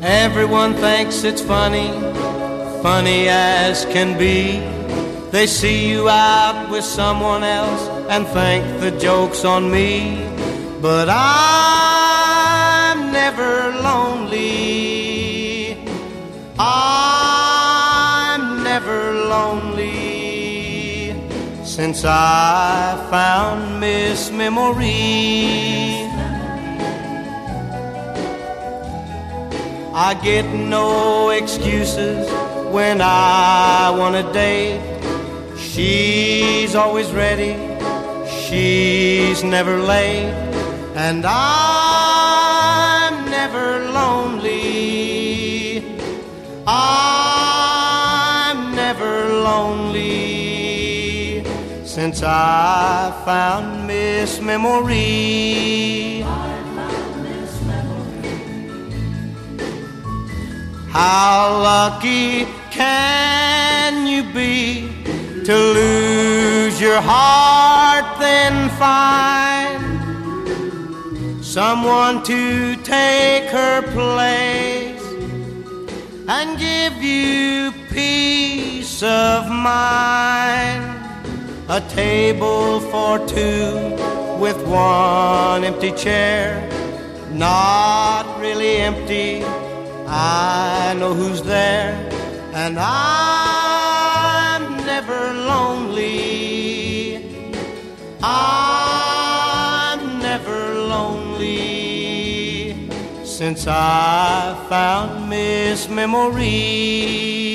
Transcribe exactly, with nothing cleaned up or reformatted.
Everyone thinks it's funny, funny as can be. They see you out with someone else and think the joke's on me. But I'm never lonely. I'm never lonely since I found Miss Memory. I get no excuses when I want to date. She's always ready, she's never late, and I'm never lonely. I'm never lonely since I found Miss Memory. How lucky can you be to lose your heart, then find someone to take her place and give you peace of mind. A table for two with one empty chair, not really empty, I know who's there, and I'm never lonely. I'm never lonely since I found Miss Memory.